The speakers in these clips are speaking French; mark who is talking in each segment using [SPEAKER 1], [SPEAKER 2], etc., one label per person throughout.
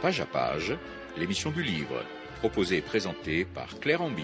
[SPEAKER 1] Page à page, l'émission du livre, proposée et présentée par Claire Ambille.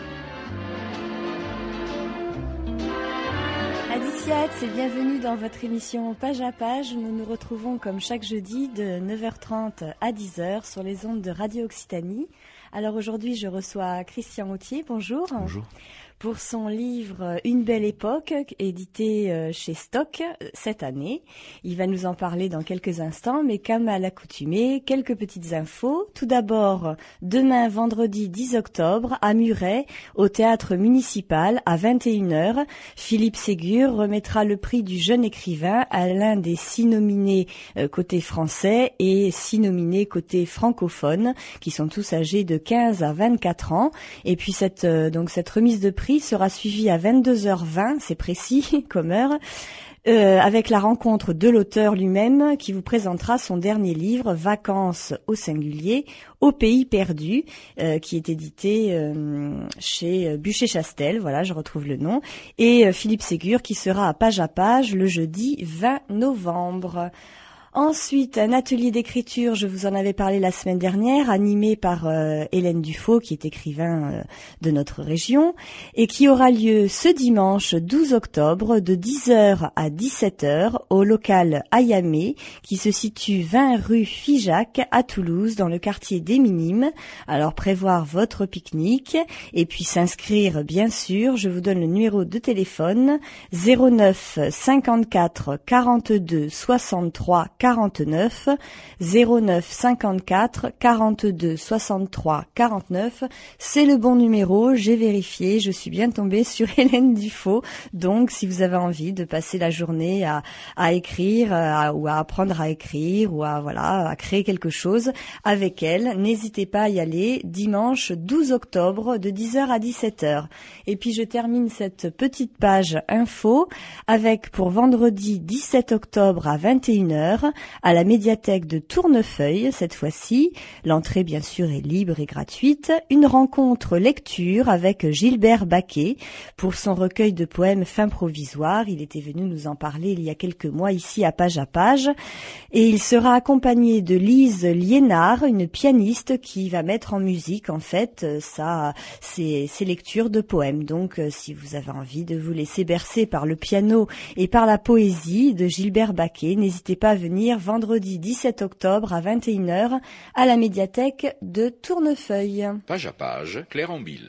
[SPEAKER 2] Adiciat, et bienvenue dans votre émission Page à page. Nous nous retrouvons comme chaque jeudi de 9h30 à 10h sur les ondes de Radio Occitanie. Alors aujourd'hui, je reçois Christian Authier. Bonjour.
[SPEAKER 3] Bonjour.
[SPEAKER 2] Pour son livre Une belle époque, édité chez Stock cette année. Il va nous en parler dans quelques instants, mais comme à l'accoutumée, quelques petites infos. Tout d'abord, demain vendredi 10 octobre, à Muret, au théâtre municipal, à 21h, Philippe Ségur remettra le prix du jeune écrivain à l'un des 6 nominés côté français et 6 nominés côté francophone, qui sont tous âgés de 15 à 24 ans. Et puis cette remise de prix sera suivie à 22h20, c'est précis comme heure, avec la rencontre de l'auteur lui-même qui vous présentera son dernier livre, Vacances au singulier, au pays perdu, qui est édité chez Bûcher-Chastel, voilà, je retrouve le nom, et Philippe Ségur qui sera à page le jeudi 20 novembre. Ensuite, un atelier d'écriture, je vous en avais parlé la semaine dernière, animé par Hélène Dufaux, qui est écrivain de notre région, et qui aura lieu ce dimanche 12 octobre de 10h à 17h au local Ayamé, qui se situe 20 rue Figeac à Toulouse, dans le quartier des Minimes. Alors prévoir votre pique-nique et puis s'inscrire, bien sûr. Je vous donne le numéro de téléphone 09 54 42 63 49 09 54 42 63 49. C'est le bon numéro, j'ai vérifié, je suis bien tombée sur Hélène Dufaux. Donc si vous avez envie de passer la journée à écrire ou à apprendre à écrire ou à créer quelque chose avec elle, n'hésitez pas à y aller dimanche 12 octobre de 10h à 17h. Et puis je termine cette petite page info avec pour vendredi 17 octobre à 21h à la médiathèque de Tournefeuille, cette fois-ci. L'entrée, bien sûr, est libre et gratuite. Une rencontre lecture avec Gilbert Baquet pour son recueil de poèmes Fin provisoire. Il était venu nous en parler il y a quelques mois ici à page. Et il sera accompagné de Lise Liénard, une pianiste qui va mettre en musique, en fait, ses lectures de poèmes. Donc, si vous avez envie de vous laisser bercer par le piano et par la poésie de Gilbert Baquet, n'hésitez pas à venir vendredi 17 octobre à 21h à la médiathèque de Tournefeuille.
[SPEAKER 1] Page à page, Claire Ambille.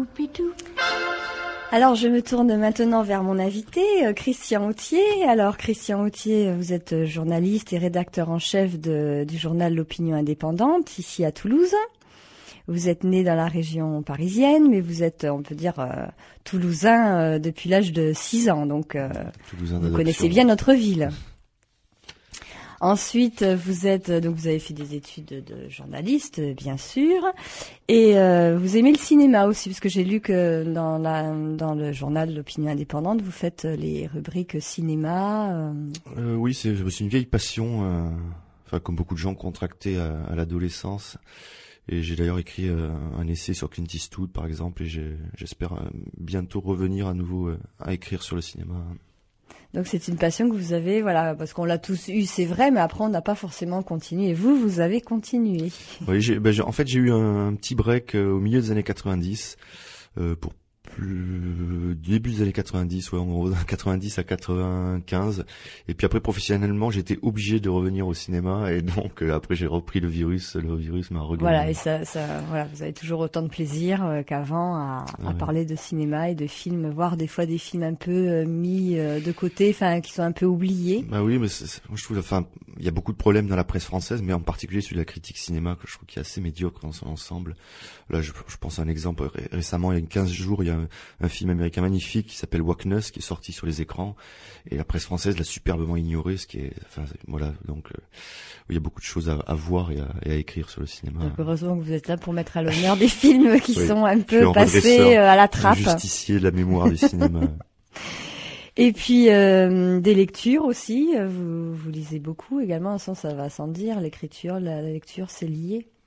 [SPEAKER 2] Alors je me tourne maintenant vers mon invité, Christian Authier. Alors Christian Authier, vous êtes journaliste et rédacteur en chef du journal L'Opinion Indépendante, ici à Toulouse. Vous êtes né dans la région parisienne, mais vous êtes, on peut dire, toulousain depuis l'âge de 6 ans. Donc vous connaissez bien notre ville. Ensuite, vous avez fait des études de journaliste, bien sûr, et vous aimez le cinéma aussi, parce que j'ai lu que dans le journal L'Opinion Indépendante, vous faites les rubriques cinéma.
[SPEAKER 3] Oui, c'est une vieille passion, comme beaucoup de gens contractés à l'adolescence. Et j'ai d'ailleurs écrit un essai sur Clint Eastwood, par exemple, et j'espère bientôt revenir à nouveau à écrire sur le cinéma.
[SPEAKER 2] Donc c'est une passion que vous avez, voilà, parce qu'on l'a tous eu, c'est vrai, mais après on n'a pas forcément continué. Et vous avez continué.
[SPEAKER 3] Oui, en fait j'ai eu un petit break au milieu des années 90 pour début des années 90, ouais, en gros 90 à 95. Et puis après professionnellement, j'étais obligé de revenir au cinéma et donc après j'ai repris le virus m'a regagné.
[SPEAKER 2] Voilà, et voilà, vous avez toujours autant de plaisir qu'avant à parler de cinéma et de films, voire des fois des films un peu mis de côté, enfin qui sont un peu oubliés.
[SPEAKER 3] Bah oui, mais moi je trouve, il y a beaucoup de problèmes dans la presse française, mais en particulier celui de la critique cinéma que je trouve qui est assez médiocre dans son ensemble. Là, je pense à un exemple récemment, il y a 15 jours, il y a un film américain magnifique qui s'appelle Wackness qui est sorti sur les écrans et la presse française l'a superbement ignoré, ce qui est, voilà, donc il y a beaucoup de choses à voir et à écrire sur le cinéma.
[SPEAKER 2] Donc heureusement que vous êtes là pour mettre à l'honneur des films qui sont un peu passés à la trappe.
[SPEAKER 3] Justicier de la mémoire du cinéma.
[SPEAKER 2] Et puis des lectures aussi, vous lisez beaucoup également, ça va sans dire, l'écriture, la lecture c'est lié.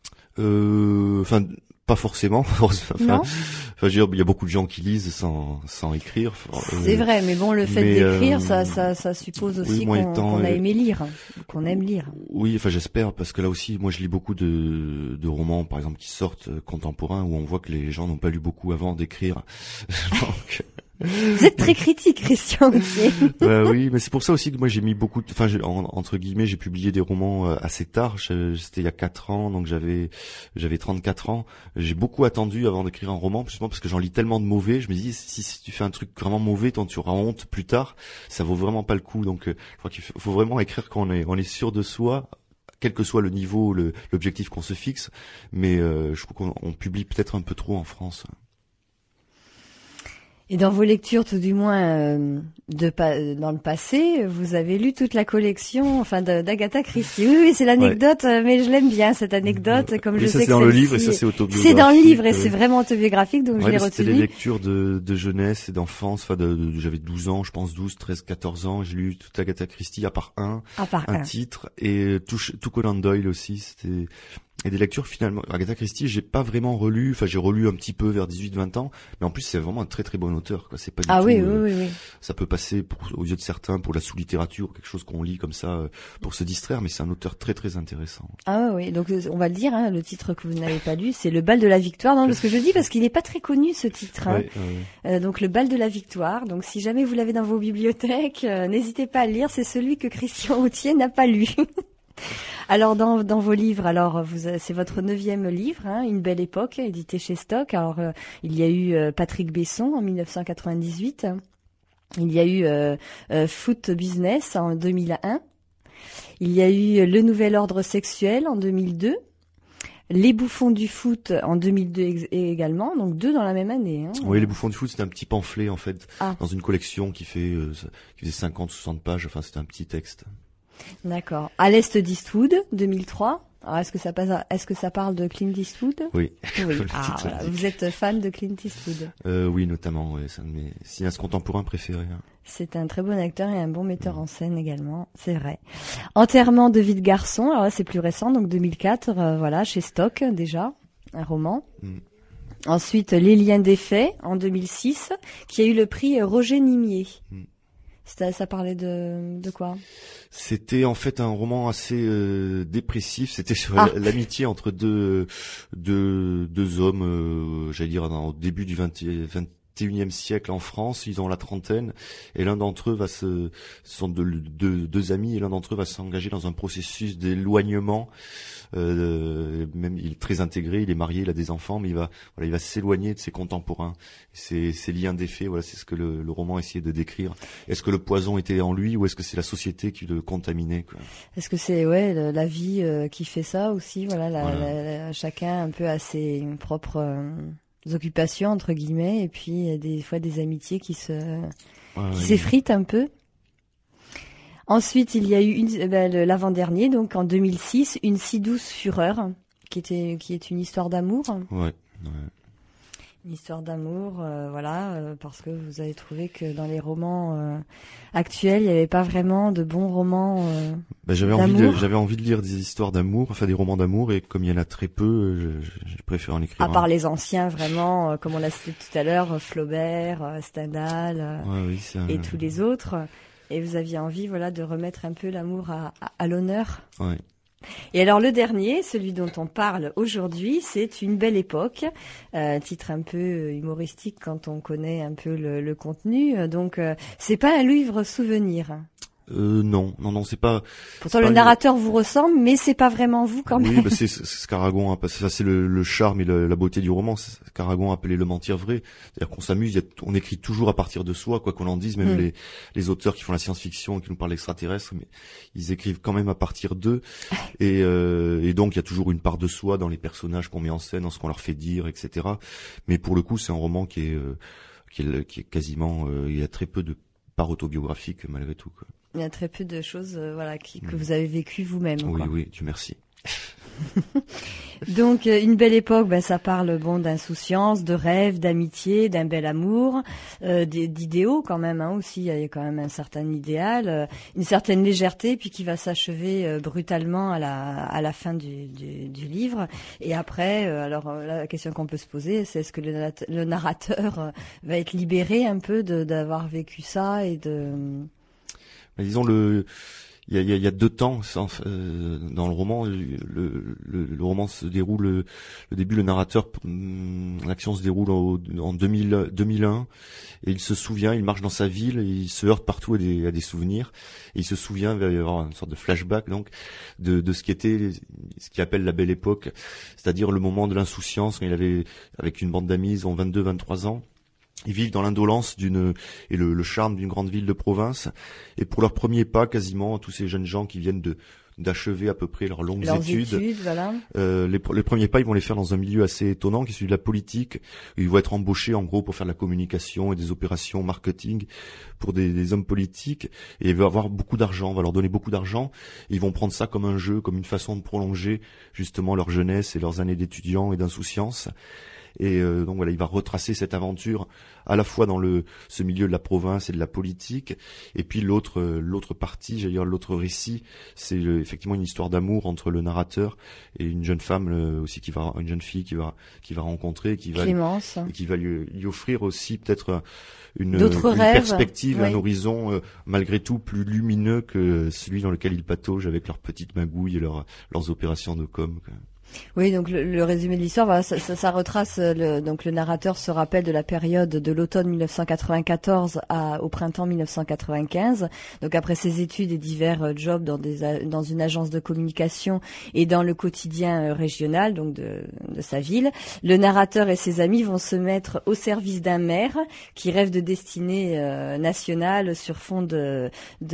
[SPEAKER 3] Enfin, pas forcément.
[SPEAKER 2] Non.
[SPEAKER 3] Enfin, je veux dire, il y a beaucoup de gens qui lisent sans écrire.
[SPEAKER 2] C'est vrai, mais bon, le fait d'écrire, ça suppose aussi
[SPEAKER 3] moi,
[SPEAKER 2] qu'on a aimé lire, qu'on aime lire.
[SPEAKER 3] Oui, enfin, j'espère, parce que là aussi, moi, je lis beaucoup de romans, par exemple, qui sortent contemporains, où on voit que les gens n'ont pas lu beaucoup avant d'écrire. Donc...
[SPEAKER 2] Vous êtes très critique, Christian Gauthier.
[SPEAKER 3] Oui, mais c'est pour ça aussi que moi j'ai mis beaucoup de... Enfin, entre guillemets, j'ai publié des romans assez tard. C'était il y a 4 ans, donc j'avais 34 ans. J'ai beaucoup attendu avant d'écrire un roman, justement parce que j'en lis tellement de mauvais. Je me dis, si tu fais un truc vraiment mauvais, tant tu auras honte plus tard, ça vaut vraiment pas le coup. Donc, je crois qu'il faut vraiment écrire quand on est sûr de soi, quel que soit le niveau, l'objectif qu'on se fixe. Mais je trouve qu'on publie peut-être un peu trop en France.
[SPEAKER 2] Et dans vos lectures, tout du moins dans le passé, vous avez lu toute la collection, enfin d'Agatha Christie. Oui, c'est l'anecdote, mais je l'aime bien cette anecdote, comme je sais que
[SPEAKER 3] c'est dans le livre et ça c'est autobiographique.
[SPEAKER 2] C'est dans le livre et c'est vraiment autobiographique, donc je l'ai retenu.
[SPEAKER 3] C'était les lectures de jeunesse et d'enfance. Enfin, j'avais 12 ans, je pense 12, 13, 14 ans. J'ai lu toute Agatha Christie à part un titre et tout Conan Doyle aussi. C'était et des lectures finalement. Agatha Christie, j'ai pas vraiment relu. Enfin, j'ai relu un petit peu vers 18-20 ans, mais en plus c'est vraiment un très très bon auteur. Quoi. C'est pas du tout.
[SPEAKER 2] Oui.
[SPEAKER 3] Ça peut passer aux yeux de certains pour la sous-littérature, quelque chose qu'on lit comme ça pour se distraire, mais c'est un auteur très très intéressant.
[SPEAKER 2] Ah oui, donc on va le dire. Le titre que vous n'avez pas lu, c'est Le Bal de la Victoire. Non, parce que je dis parce qu'il n'est pas très connu ce titre. Donc Le Bal de la Victoire. Donc si jamais vous l'avez dans vos bibliothèques, n'hésitez pas à le lire. C'est celui que Christian Gauthier n'a pas lu. Alors dans vos livres, c'est votre 9e livre, Une belle époque, édité chez Stock. Alors il y a eu Patrick Besson en 1998, il y a eu Foot Business en 2001, il y a eu Le Nouvel Ordre Sexuel en 2002, Les Bouffons du Foot en 2002 également, donc 2 dans la même année.
[SPEAKER 3] Oui, Les Bouffons du Foot, c'était un petit pamphlet en fait, dans une collection qui faisait 50-60 pages. Enfin, c'était un petit texte.
[SPEAKER 2] D'accord. À l'Est d'Eastwood, 2003. Alors, est-ce que ça parle de Clint Eastwood?
[SPEAKER 3] Oui.
[SPEAKER 2] Voilà. Vous êtes fan de Clint Eastwood?
[SPEAKER 3] Oui, notamment. Ouais, c'est un de mes cinéastes contemporains préférés.
[SPEAKER 2] C'est un très bon acteur et un bon metteur en scène également, c'est vrai. Enterrement de vie de garçon. Alors là, c'est plus récent, donc 2004. Voilà, chez Stock déjà, un roman. Ensuite, Les liens des faits en 2006, qui a eu le prix Roger Nimier. Ça parlait de quoi? C'était
[SPEAKER 3] en fait un roman assez dépressif. C'était sur l'amitié entre deux hommes, j'allais dire au début du 21e siècle en France. Ils ont la trentaine et l'un d'entre eux sont deux amis et l'un d'entre eux va s'engager dans un processus d'éloignement. Même il est très intégré, il est marié, il a des enfants, mais il va s'éloigner de ses contemporains. Ces liens d'effet, voilà, c'est ce que le roman essayait de décrire. Est-ce que le poison était en lui ou est-ce que c'est la société qui le contaminait, quoi?
[SPEAKER 2] Est-ce que c'est la vie qui fait ça aussi? Voilà, chacun un peu a ses propres occupations entre guillemets, et puis des fois des amitiés qui s'effritent un peu. Ensuite, il y a eu l'avant-dernier, donc en 2006, Une si douce fureur, qui est une histoire d'amour.
[SPEAKER 3] Ouais.
[SPEAKER 2] Une histoire d'amour, parce que vous avez trouvé que dans les romans actuels, il n'y avait pas vraiment de bons romans
[SPEAKER 3] j'avais envie de lire des histoires d'amour, enfin des romans d'amour, et comme il y en a très peu, je préfère en écrire.
[SPEAKER 2] À part les anciens, vraiment, comme on l'a cité tout à l'heure, Flaubert, Stendhal, et tous les autres. Et vous aviez envie, de remettre un peu l'amour à l'honneur.
[SPEAKER 3] Ouais.
[SPEAKER 2] Et alors le dernier, celui dont on parle aujourd'hui, c'est Une belle époque, titre un peu humoristique quand on connaît un peu le contenu. Donc c'est pas un livre souvenir.
[SPEAKER 3] Non, c'est pas.
[SPEAKER 2] Pourtant le narrateur vous ressemble, mais c'est pas vraiment vous quand même.
[SPEAKER 3] Oui, c'est ce qu'Aragon parce que ça c'est le charme et la beauté du roman. C'est ce qu'Aragon appelait le mentir vrai. C'est-à-dire qu'on s'amuse, on écrit toujours à partir de soi, quoi qu'on en dise. Même les auteurs qui font la science-fiction, qui nous parlent d'extraterrestres, mais ils écrivent quand même à partir d'eux. Et donc il y a toujours une part de soi dans les personnages qu'on met en scène, dans ce qu'on leur fait dire, etc. Mais pour le coup, c'est un roman qui est quasiment. Il y a très peu de part autobiographique malgré tout, quoi.
[SPEAKER 2] Il y a très peu de choses que vous avez vécues vous-même.
[SPEAKER 3] Oui, Dieu merci.
[SPEAKER 2] Donc une belle époque, ça parle d'insouciance, de rêve, d'amitié, d'un bel amour, d'idéaux quand même aussi. Il y a quand même un certain idéal, une certaine légèreté, puis qui va s'achever brutalement à la fin du livre. Et après, la question qu'on peut se poser, c'est est-ce que le narrateur va être libéré un peu d'avoir vécu ça et de.
[SPEAKER 3] Disons il y a deux temps dans le roman. Le roman se déroule, le début, le narrateur, l'action se déroule en 2001, et il se souvient, il marche dans sa ville, et il se heurte partout à des souvenirs, et il se souvient, il va y avoir une sorte de flashback donc de ce ce qu'il appelle la belle époque, c'est-à-dire le moment de l'insouciance quand il avait, avec une bande d'amis, ils ont 22-23 ans. Ils vivent dans l'indolence et le charme d'une grande ville de province. Et pour leur premier pas, quasiment, tous ces jeunes gens qui viennent d'achever à peu près leurs études,
[SPEAKER 2] voilà.
[SPEAKER 3] Les premiers pas, ils vont les faire dans un milieu assez étonnant, qui est celui de la politique. Ils vont être embauchés, en gros, pour faire de la communication et des opérations marketing pour des hommes politiques. Et ils vont avoir beaucoup d'argent, on va leur donner beaucoup d'argent. Ils vont prendre ça comme un jeu, comme une façon de prolonger, justement, leur jeunesse et leurs années d'étudiants et d'insouciance. Et donc voilà, il va retracer cette aventure à la fois dans ce milieu de la province et de la politique, et puis l'autre partie, j'allais dire l'autre récit, c'est effectivement une histoire d'amour entre le narrateur et une jeune femme aussi une jeune fille qui va rencontrer,
[SPEAKER 2] Clémence,
[SPEAKER 3] et qui va lui offrir aussi peut-être une
[SPEAKER 2] rêves,
[SPEAKER 3] perspective,
[SPEAKER 2] oui.
[SPEAKER 3] Un horizon malgré tout plus lumineux que celui dans lequel ils pataugent avec leurs petites magouilles et leurs opérations de com.
[SPEAKER 2] Oui, donc le résumé de l'histoire, voilà, ça retrace donc le narrateur se rappelle de la période de l'automne 1994 au printemps 1995. Donc après ses études et divers jobs dans une agence de communication et dans le quotidien régional, donc de sa ville, le narrateur et ses amis vont se mettre au service d'un maire qui rêve de destinée nationale sur fond de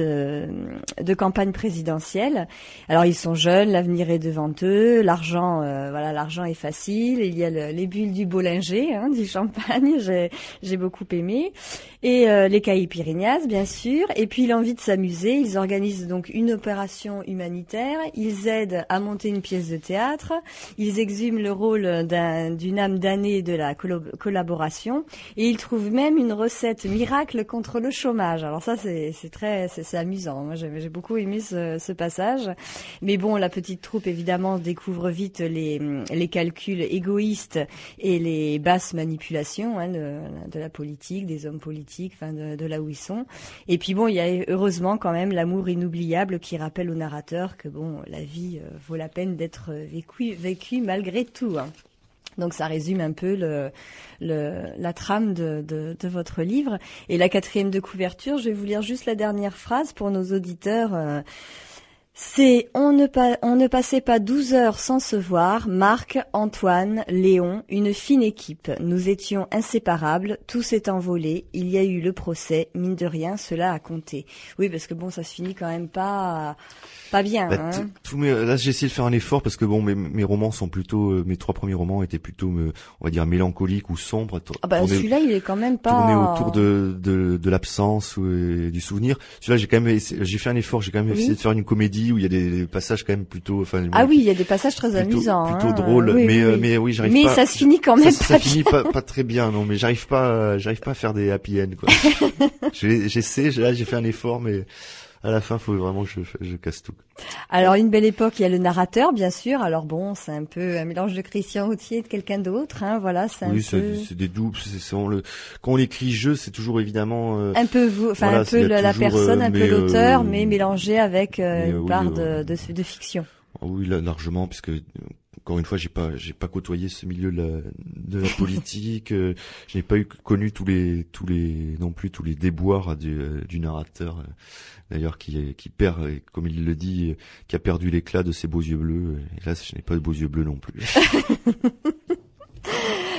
[SPEAKER 2] campagne présidentielle. Alors ils sont jeunes, l'avenir est devant eux, l'argent est facile. Il y a les bulles du Bollinger, du champagne, j'ai beaucoup aimé, et les caipirinhas bien sûr. Et puis l'envie de s'amuser. Ils organisent donc une opération humanitaire. Ils aident à monter une pièce de théâtre. Ils exhument le rôle d'une âme damnée de la collaboration, et ils trouvent même une recette miracle contre le chômage. Alors ça c'est amusant. Moi j'ai beaucoup aimé ce passage. Mais bon, la petite troupe évidemment découvre vite les calculs égoïstes et les basses manipulations de la politique, des hommes politiques, de là où ils sont. Et puis bon, il y a heureusement quand même l'amour inoubliable qui rappelle au narrateur que la vie vaut la peine d'être vécue malgré tout. Donc ça résume un peu la trame de votre livre. Et la 4e de couverture, je vais vous lire juste la dernière phrase pour nos auditeurs. C'est on ne passait pas 12 heures sans se voir, Marc, Antoine, Léon, une fine équipe. Nous étions inséparables, tout s'est envolé, il y a eu le procès, mine de rien, cela a compté. Oui, parce que ça se finit quand même pas bien.
[SPEAKER 3] Là, j'ai essayé de faire un effort parce que mes romans sont plutôt, mes 3 premiers romans étaient plutôt, on va dire, mélancoliques ou sombres.
[SPEAKER 2] Celui-là, il est quand même pas
[SPEAKER 3] tourné autour de l'absence et du souvenir. Celui-là, j'ai fait un effort, j'ai quand même essayé de faire une comédie où il y a des passages quand même plutôt,
[SPEAKER 2] il y a des passages très amusants,
[SPEAKER 3] plutôt drôles, mais oui, j'arrive pas.
[SPEAKER 2] Mais ça se finit quand même
[SPEAKER 3] ça finit pas très bien, non, mais j'arrive pas à faire des happy end, quoi. J'essaie, j'ai fait un effort, mais à la fin, faut vraiment que je casse tout.
[SPEAKER 2] Alors, une belle époque, il y a le narrateur, bien sûr. Alors c'est un peu un mélange de Christian Autier et de quelqu'un d'autre, voilà, c'est
[SPEAKER 3] c'est des doubles, quand on écrit jeu, c'est toujours évidemment,
[SPEAKER 2] un peu un peu la personne, un peu l'auteur, mais mélangé avec une part de fiction.
[SPEAKER 3] Oui, largement, puisque, encore une fois, j'ai pas côtoyé ce milieu de la politique, je n'ai pas connu tous les déboires du narrateur, d'ailleurs, qui perd, comme il le dit, qui a perdu l'éclat de ses beaux yeux bleus. Hélas, je n'ai pas de beaux yeux bleus non plus.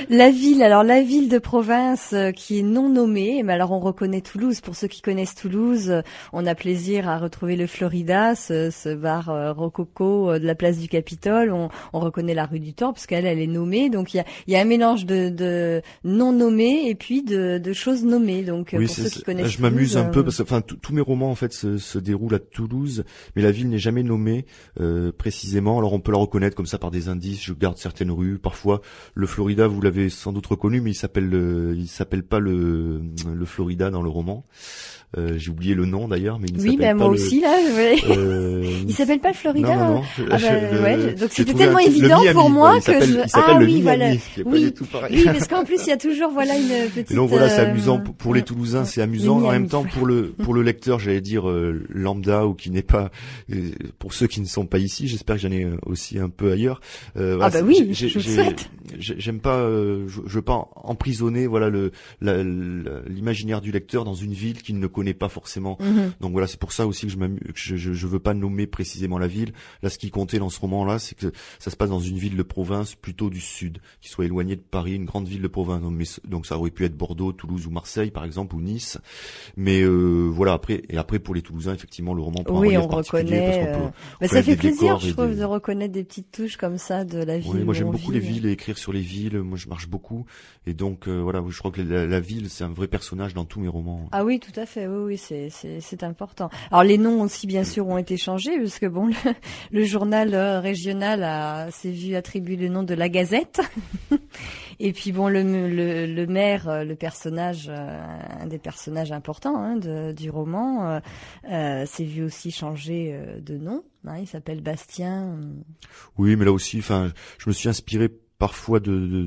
[SPEAKER 2] La ville de province qui est non nommée, mais alors on reconnaît Toulouse. Pour ceux qui connaissent Toulouse, on a plaisir à retrouver le Florida, ce bar rococo de la place du Capitole. On reconnaît la rue du Thor parce qu'elle est nommée. Donc il y a un mélange de non nommés et puis de choses nommées. Donc
[SPEAKER 3] oui,
[SPEAKER 2] pour ceux qui connaissent
[SPEAKER 3] je m'amuse un peu parce que tous mes romans en fait se déroulent à Toulouse, mais la ville n'est jamais nommée précisément. Alors on peut la reconnaître comme ça par des indices. Je garde certaines rues. Parfois le Florida, vous l'avez sans doute reconnu, mais il s'appelle pas le Florida dans le roman. J'ai oublié le nom d'ailleurs, mais il ne s'appelle pas
[SPEAKER 2] moi aussi là. Il s'appelle pas le Florida.
[SPEAKER 3] Non.
[SPEAKER 2] Donc c'était tellement évident pour moi que
[SPEAKER 3] Miami,
[SPEAKER 2] oui, parce qu'en plus il y a toujours une petite.
[SPEAKER 3] Et donc voilà, c'est amusant pour les Toulousains, c'est amusant. En même temps pour le lecteur, j'allais dire lambda ou qui n'est pas, pour ceux qui ne sont pas ici, j'espère que j'en ai aussi un peu ailleurs.
[SPEAKER 2] Je le souhaite.
[SPEAKER 3] J'aime pas, je veux pas emprisonner l'imaginaire du lecteur dans une ville qu'il ne connaît pas forcément. Donc voilà, c'est pour ça aussi que je veux pas nommer précisément la ville. Là, ce qui comptait dans ce roman-là, c'est que ça se passe dans une ville de province plutôt du sud, qui soit éloignée de Paris, une grande ville de province. Donc ça aurait pu être Bordeaux, Toulouse ou Marseille, par exemple, ou Nice. Mais voilà, après pour les Toulousains, effectivement, le roman prend un relief particulier parce qu'on peut
[SPEAKER 2] ça fait plaisir, je trouve, de reconnaître des petites touches comme ça de la ville.
[SPEAKER 3] Oui, moi j'aime beaucoup les villes et écrire sur les villes. Moi, je marche beaucoup et donc voilà, je crois que la ville, c'est un vrai personnage dans tous mes romans.
[SPEAKER 2] Ah oui, tout à fait. Oui, c'est important. Alors les noms aussi bien sûr ont été changés parce que bon, le journal régional s'est vu attribuer le nom de La Gazette. Et puis bon, le maire, le personnage, un des personnages importants du roman, s'est vu aussi changer de nom. Il s'appelle Bastien.
[SPEAKER 3] Oui, mais là aussi, je me suis inspiré parfois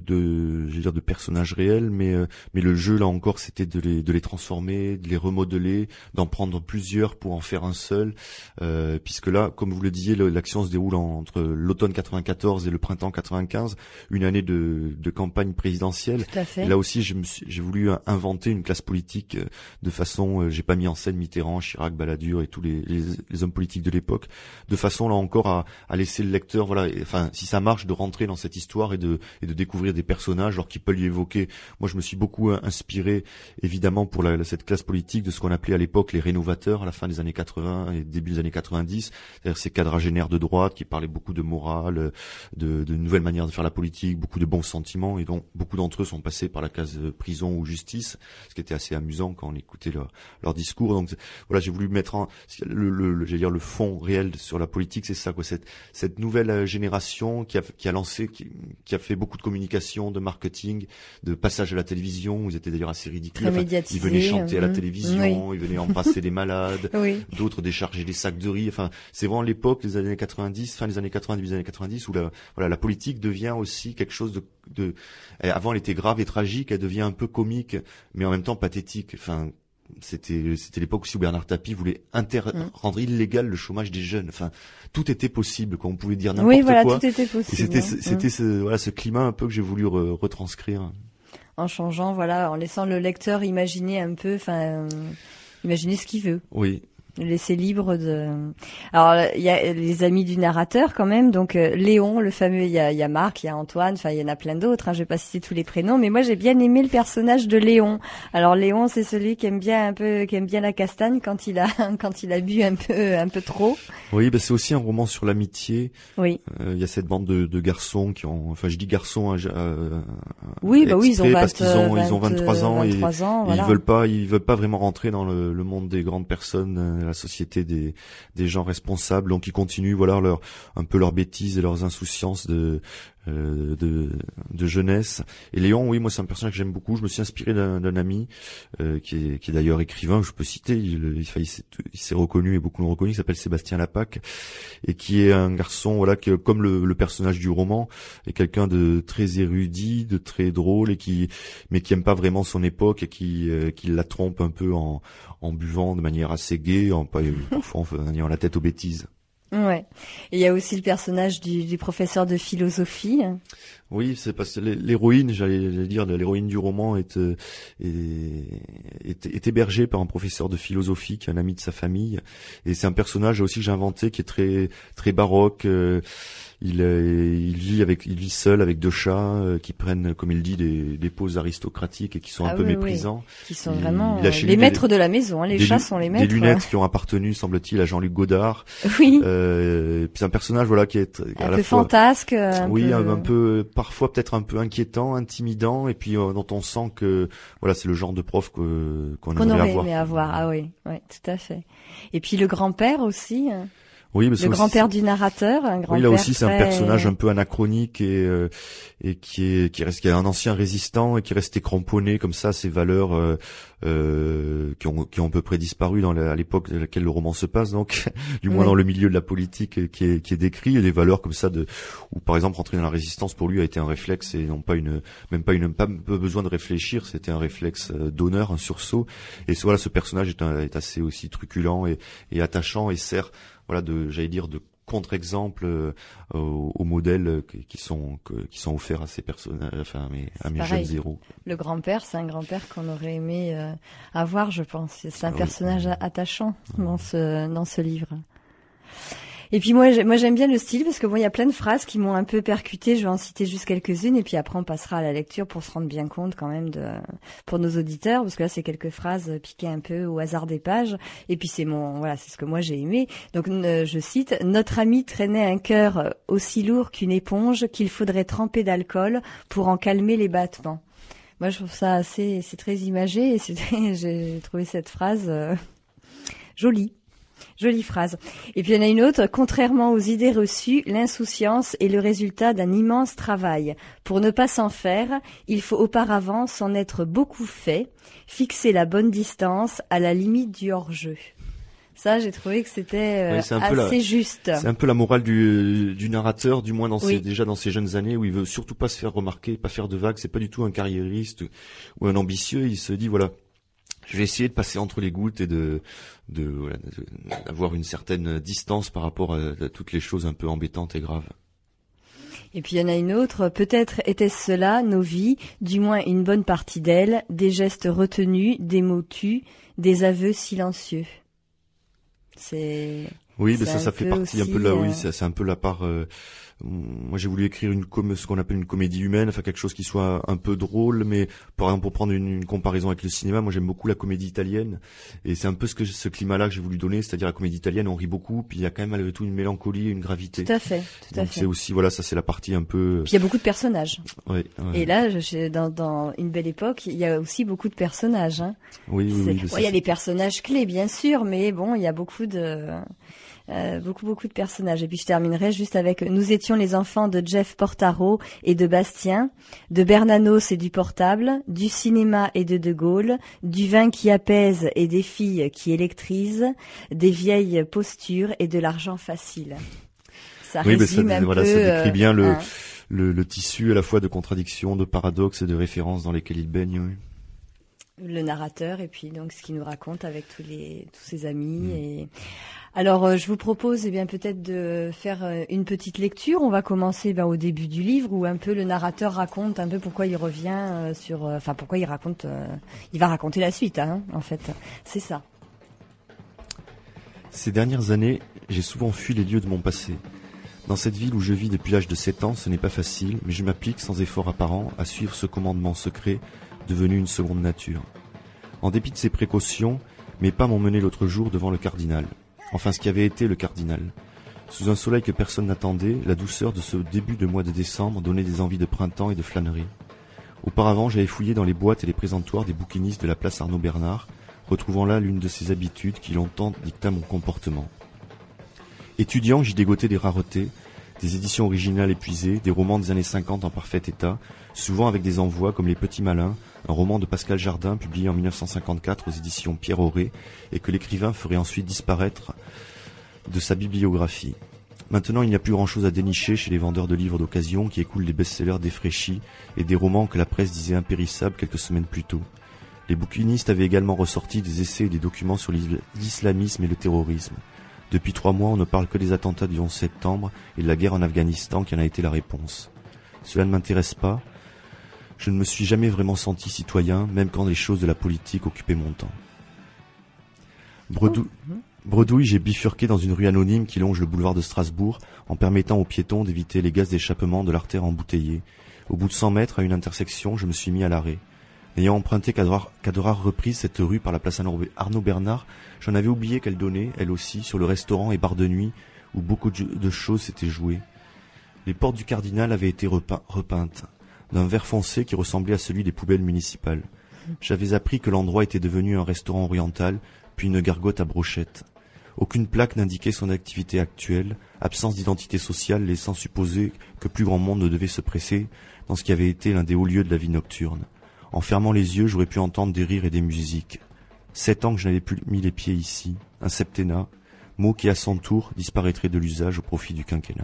[SPEAKER 3] de personnages réels, mais le jeu là encore c'était de les transformer, de les remodeler, d'en prendre plusieurs pour en faire un seul, puisque là, comme vous le disiez, l'action se déroule entre l'automne 94 et le printemps 95, une année de campagne présidentielle.
[SPEAKER 2] Tout à fait.
[SPEAKER 3] Et là aussi j'ai voulu inventer une classe politique de façon, j'ai pas mis en scène Mitterrand, Chirac, Balladur et tous les hommes politiques de l'époque, de façon là encore à laisser le lecteur, voilà, si ça marche, de rentrer dans cette histoire et de découvrir des personnages alors qui peuvent lui évoquer. Moi je me suis beaucoup inspiré évidemment pour cette classe politique de ce qu'on appelait à l'époque les rénovateurs à la fin des années 80 et début des années 90, c'est-à-dire ces quadragénaires de droite qui parlaient beaucoup de morale, de nouvelles manières de faire la politique, beaucoup de bons sentiments, et donc beaucoup d'entre eux sont passés par la case prison ou justice, ce qui était assez amusant quand on écoutait leur discours. Donc voilà, j'ai voulu mettre le fond réel sur la politique, c'est ça quoi, cette nouvelle génération qui a lancé, qui a fait beaucoup de communication, de marketing, de passage à la télévision. Ils étaient d'ailleurs assez ridicules. Ils venaient chanter à la télévision, ils venaient embrasser des malades, d'autres décharger des sacs de riz. C'est vraiment l'époque des années 90, fin des années 90, début des années 90, où la politique devient aussi quelque chose de. Avant, elle était grave et tragique, elle devient un peu comique, mais en même temps pathétique. C'était l'époque aussi où Bernard Tapie voulait rendre illégal le chômage des jeunes. Tout était possible, quand on pouvait dire n'importe quoi.
[SPEAKER 2] Tout était possible.
[SPEAKER 3] Et c'était ce climat un peu que j'ai voulu retranscrire.
[SPEAKER 2] En changeant, en laissant le lecteur imaginer un peu, imaginer ce qu'il veut.
[SPEAKER 3] Oui.
[SPEAKER 2] Laisser libre de. Alors il y a les amis du narrateur quand même, donc Léon, le fameux, il y a Marc, il y a Antoine, il y en a plein d'autres, je vais pas citer tous les prénoms, mais moi j'ai bien aimé le personnage de Léon. Alors Léon, c'est celui qui aime bien la castagne quand il a bu un peu trop.
[SPEAKER 3] Oui, c'est aussi un roman sur l'amitié.
[SPEAKER 2] Oui.
[SPEAKER 3] Il y a cette bande de garçons qui ont, je dis garçons
[SPEAKER 2] ils ont
[SPEAKER 3] parce qu'ils ont 23 ans et
[SPEAKER 2] voilà.
[SPEAKER 3] ils veulent pas vraiment rentrer dans le monde des grandes personnes, la société des gens responsables, donc ils continuent un peu leurs bêtises et leurs insouciances de jeunesse. Et Léon, oui, moi c'est un personnage que j'aime beaucoup. Je me suis inspiré d'un ami qui est d'ailleurs écrivain, je peux citer, il s'est reconnu et beaucoup l'ont reconnu, qui s'appelle Sébastien Lapac, et qui est un garçon qui, comme le personnage du roman, est quelqu'un de très érudit, de très drôle, mais qui aime pas vraiment son époque et qui la trompe un peu en buvant de manière assez gaie, parfois en ayant la tête aux bêtises.
[SPEAKER 2] Ouais. Et il y a aussi le personnage du professeur de philosophie.
[SPEAKER 3] Oui, c'est parce que l'héroïne, j'allais dire, l'héroïne du roman est hébergée par un professeur de philosophie qui est un ami de sa famille, et c'est un personnage aussi que j'ai inventé qui est très très baroque. Il vit seul avec 2 chats qui prennent, comme il dit, des poses aristocratiques et qui sont un peu méprisants.
[SPEAKER 2] Oui. Qui sont vraiment les maîtres de la maison. Hein. Les chats sont les maîtres.
[SPEAKER 3] Des lunettes qui ont appartenu, semble-t-il, à Jean-Luc Godard.
[SPEAKER 2] Oui.
[SPEAKER 3] C'est un personnage, voilà, qui est
[SPEAKER 2] un peu fantasque.
[SPEAKER 3] Un peu, parfois peut-être un peu inquiétant, intimidant, et puis dont on sent que, voilà, c'est le genre de prof qu'on
[SPEAKER 2] aurait aimé avoir. Ah oui, tout à fait. Et puis le grand-père aussi.
[SPEAKER 3] Oui,
[SPEAKER 2] le grand-père du narrateur, un grand-père.
[SPEAKER 3] Oui, là aussi, c'est un personnage un peu anachronique et qui est un ancien résistant et qui est resté cramponné comme ça à ses valeurs qui ont à peu près disparu à l'époque à laquelle le roman se passe, donc du moins dans le milieu de la politique qui est décrit, et des valeurs comme ça où par exemple rentrer dans la résistance pour lui a été un réflexe et non pas même pas besoin de réfléchir, c'était un réflexe d'honneur, un sursaut. Et voilà, ce personnage est assez aussi truculent et attachant et sert, voilà, de contre-exemple aux modèles qui sont offerts à ces personnages, enfin à mes jeunes héros.
[SPEAKER 2] Le grand-père, c'est un grand-père qu'on aurait aimé avoir, je pense. C'est un personnage attachant dans ce livre. Et puis moi j'aime bien le style parce que il y a plein de phrases qui m'ont un peu percuté. Je vais en citer juste quelques-unes et puis après on passera à la lecture pour se rendre bien compte quand même pour nos auditeurs, parce que là c'est quelques phrases piquées un peu au hasard des pages. Et puis c'est ce que moi j'ai aimé. Donc je cite: notre ami traînait un cœur aussi lourd qu'une éponge qu'il faudrait tremper d'alcool pour en calmer les battements. Moi je trouve ça c'est très imagé et j'ai trouvé cette phrase jolie. Jolie phrase. Et puis il y en a une autre: contrairement aux idées reçues, l'insouciance est le résultat d'un immense travail. Pour ne pas s'en faire, il faut auparavant s'en être beaucoup fait, fixer la bonne distance à la limite du hors-jeu. Ça, j'ai trouvé que c'était assez juste.
[SPEAKER 3] C'est un peu la morale du narrateur, du moins déjà dans ses jeunes années, où il veut surtout pas se faire remarquer, pas faire de vagues. C'est pas du tout un carriériste ou un ambitieux. Il se dit, voilà, je vais essayer de passer entre les gouttes et d'avoir une certaine distance par rapport à toutes les choses un peu embêtantes et graves.
[SPEAKER 2] Et puis il y en a une autre: peut-être était-ce cela, nos vies, du moins une bonne partie d'elles, des gestes retenus, des mots tus, des aveux silencieux.
[SPEAKER 3] Oui, mais ça fait partie un peu de là, oui, c'est un peu la part. Moi, j'ai voulu écrire ce qu'on appelle une comédie humaine, enfin quelque chose qui soit un peu drôle, mais par exemple pour prendre une comparaison avec le cinéma, moi j'aime beaucoup la comédie italienne, et c'est un peu ce climat-là que j'ai voulu donner, c'est-à-dire la comédie italienne, on rit beaucoup, puis il y a quand même malgré tout une mélancolie et une gravité.
[SPEAKER 2] Tout à fait.
[SPEAKER 3] Donc c'est aussi, voilà, ça c'est la partie un peu.
[SPEAKER 2] Puis il y a beaucoup de personnages.
[SPEAKER 3] Oui.
[SPEAKER 2] Et là, dans Une belle époque, il y a aussi beaucoup de personnages. Hein.
[SPEAKER 3] Oui.
[SPEAKER 2] Il y a les personnages clés, bien sûr, mais bon, il y a beaucoup de personnages. Et puis je terminerai juste avec: nous étions les enfants de Jeff Portaro et de Bastien, de Bernanos et du portable, du cinéma et de Gaulle, du vin qui apaise et des filles qui électrisent, des vieilles postures et de l'argent facile. Ça résume un peu.
[SPEAKER 3] Ça décrit bien le tissu à la fois de contradictions, de paradoxes et de références dans lesquels il baigne. Oui.
[SPEAKER 2] Le narrateur et puis donc ce qu'il nous raconte avec tous ses amis. Et alors je vous propose peut-être de faire une petite lecture. On va commencer au début du livre où un peu le narrateur raconte un peu pourquoi il revient pourquoi il va raconter la suite, hein, en fait. C'est ça.
[SPEAKER 3] Ces dernières années, j'ai souvent fui les lieux de mon passé. Dans cette ville où je vis depuis l'âge de 7 ans, ce n'est pas facile, mais je m'applique sans effort apparent à suivre ce commandement secret devenu une seconde nature. En dépit de ces précautions, mes pas m'ont mené l'autre jour devant le cardinal. Enfin, ce qui avait été le cardinal. Sous un soleil que personne n'attendait, la douceur de ce début de mois de décembre donnait des envies de printemps et de flânerie. Auparavant, j'avais fouillé dans les boîtes et les présentoirs des bouquinistes de la place Arnaud-Bernard, retrouvant là l'une de ces habitudes qui longtemps dicta mon comportement. Étudiant, j'y dégotais des raretés, des éditions originales épuisées, des romans des années 50 en parfait état, souvent avec des envois comme Les Petits Malins, un roman de Pascal Jardin publié en 1954 aux éditions Pierre Auré et que l'écrivain ferait ensuite disparaître de sa bibliographie. Maintenant, il n'y a plus grand-chose à dénicher chez les vendeurs de livres d'occasion qui écoulent des best-sellers défraîchis et des romans que la presse disait impérissables quelques semaines plus tôt. Les bouquinistes avaient également ressorti des essais et des documents sur l'islamisme et le terrorisme. Depuis 3 mois, on ne parle que des attentats du 11 septembre et de la guerre en Afghanistan qui en a été la réponse. Cela ne m'intéresse pas. Je ne me suis jamais vraiment senti citoyen, même quand les choses de la politique occupaient mon temps. Bredouille, j'ai bifurqué dans une rue anonyme qui longe le boulevard de Strasbourg, en permettant aux piétons d'éviter les gaz d'échappement de l'artère embouteillée. Au bout de 100 mètres, à une intersection, je me suis mis à l'arrêt. Ayant emprunté qu'à de rares reprises cette rue par la place Arnaud Bernard, j'en avais oublié qu'elle donnait, elle aussi, sur le restaurant et bar de nuit, où beaucoup de choses s'étaient jouées. Les portes du Cardinal avaient été repeintes, d'un vert foncé qui ressemblait à celui des poubelles municipales. J'avais appris que l'endroit était devenu un restaurant oriental, puis une gargote à brochettes. Aucune plaque n'indiquait son activité actuelle, absence d'identité sociale laissant supposer que plus grand monde ne devait se presser dans ce qui avait été l'un des hauts lieux de la vie nocturne. En fermant les yeux, j'aurais pu entendre des rires et des musiques. 7 ans que je n'avais plus mis les pieds ici, un septennat, mot qui à son tour disparaîtrait de l'usage au profit du quinquennat.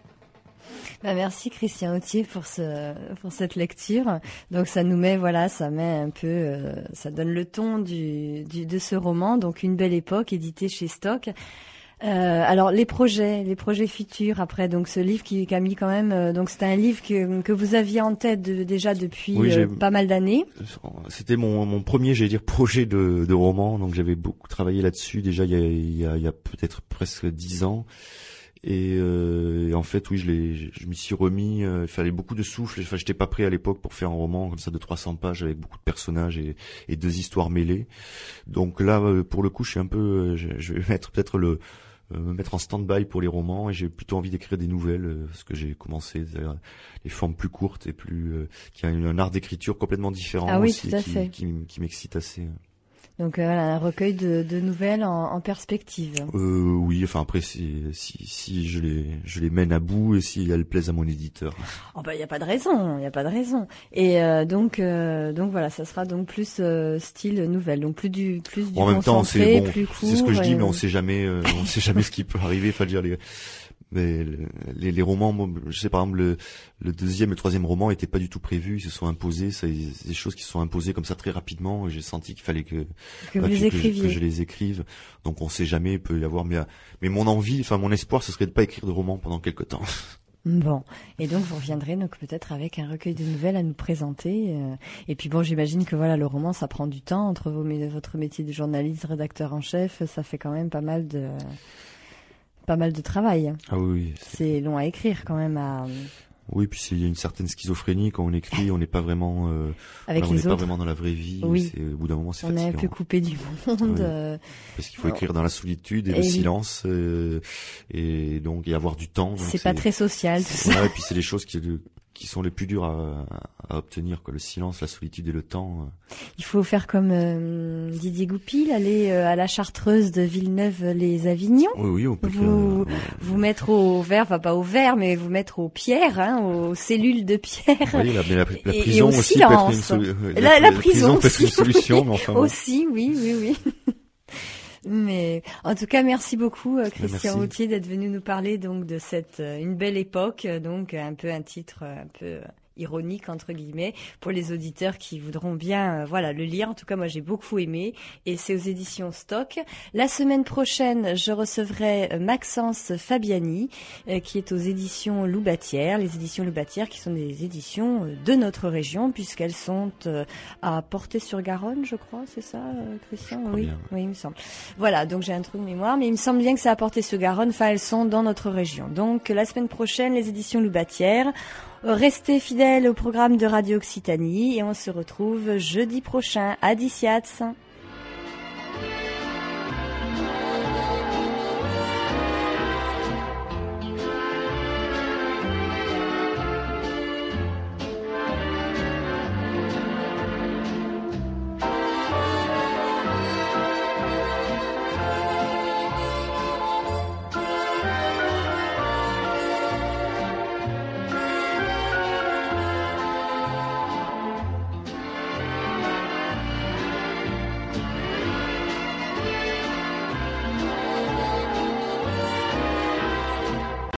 [SPEAKER 2] Merci Christian Authier pour cette lecture. Donc ça nous met, ça met un peu, ça donne le ton de ce roman. Donc Une belle époque, édité chez Stock. Alors les projets futurs après, donc ce livre qui a mis quand même, donc c'était un livre que vous aviez en tête déjà depuis pas mal d'années.
[SPEAKER 3] C'était mon premier, projet de roman. Donc j'avais beaucoup travaillé là-dessus déjà il y a peut-être presque 10 ans. Et en fait, oui, je m'y suis remis. Il fallait beaucoup de souffle. Enfin, j'étais pas prêt à l'époque pour faire un roman comme ça de 300 pages avec beaucoup de personnages et 2 histoires mêlées. Donc là, pour le coup, je suis un peu. Je vais me mettre en stand-by pour les romans et j'ai plutôt envie d'écrire des nouvelles parce que j'ai commencé les formes plus courtes et plus qui a un art d'écriture complètement différent aussi,
[SPEAKER 2] tout à fait.
[SPEAKER 3] qui m'excite assez.
[SPEAKER 2] Donc un recueil de nouvelles en perspective.
[SPEAKER 3] Oui, enfin après si je les mène à bout et si elles plaisent à mon éditeur.
[SPEAKER 2] Oh bah il y a pas de raison. Et donc voilà, ça sera donc plus style nouvelle, donc plus du
[SPEAKER 3] en même temps,
[SPEAKER 2] concentré, plus court.
[SPEAKER 3] C'est ce que je dis, mais on sait jamais ce qui peut arriver. Enfin, mais les romans, je sais par exemple le 2e et le 3e roman étaient pas du tout prévus, ils se sont imposés, c'est des choses qui se sont imposées comme ça très rapidement et j'ai senti qu'il fallait que je les écrive. Donc on sait jamais, il peut y avoir mais mon envie, enfin mon espoir ce serait de pas écrire de romans pendant quelque temps.
[SPEAKER 2] Bon, et donc vous reviendrez donc peut-être avec un recueil de nouvelles à nous présenter. Et puis bon, j'imagine que le roman ça prend du temps entre votre métier de journaliste, rédacteur en chef, ça fait quand même pas mal de travail.
[SPEAKER 3] Ah oui.
[SPEAKER 2] C'est long à écrire quand même.
[SPEAKER 3] Oui, puis il y a une certaine schizophrénie quand on écrit, on n'est pas vraiment
[SPEAKER 2] avec
[SPEAKER 3] on
[SPEAKER 2] les
[SPEAKER 3] n'est
[SPEAKER 2] autres.
[SPEAKER 3] Pas vraiment dans la vraie vie.
[SPEAKER 2] Oui.
[SPEAKER 3] Au bout d'un moment, c'est
[SPEAKER 2] fatigant. On est un peu coupé du monde.
[SPEAKER 3] Oui. Parce qu'il faut écrire dans la solitude et le silence et donc y avoir du temps.
[SPEAKER 2] C'est pas très social tout ça.
[SPEAKER 3] Et puis c'est les choses qui sont les plus dures à obtenir, quoi. Le silence, la solitude et le temps.
[SPEAKER 2] Il faut faire comme Didier Goupil, aller à la Chartreuse de Villeneuve-les-Avignon.
[SPEAKER 3] Oui, on peut
[SPEAKER 2] vous mettre au verre, enfin pas au verre, mais vous mettre aux pierres, aux cellules de pierre.
[SPEAKER 3] Oui, la prison
[SPEAKER 2] et au
[SPEAKER 3] aussi
[SPEAKER 2] silence.
[SPEAKER 3] peut être
[SPEAKER 2] la prison
[SPEAKER 3] peut être une solution, mais enfin.
[SPEAKER 2] Aussi, oui. Mais en tout cas, merci beaucoup Christian Authier d'être venu nous parler donc de cette Une belle époque, donc un titre un peu ironique entre guillemets pour les auditeurs qui voudront bien le lire. En tout cas, moi j'ai beaucoup aimé et c'est aux éditions Stock. La semaine prochaine, je recevrai Maxence Fabiani qui est aux éditions Loubatière, les éditions Loubatière qui sont des éditions de notre région puisqu'elles sont à Portet-sur-Garonne, je crois, c'est ça Christian? Oui, il me semble. Voilà, donc j'ai un trou de mémoire, mais il me semble bien que c'est à Portet-sur-Garonne, enfin elles sont dans notre région. Donc la semaine prochaine, les éditions Loubatière. Restez fidèles au programme de Radio Occitanie et on se retrouve jeudi prochain à Diciats.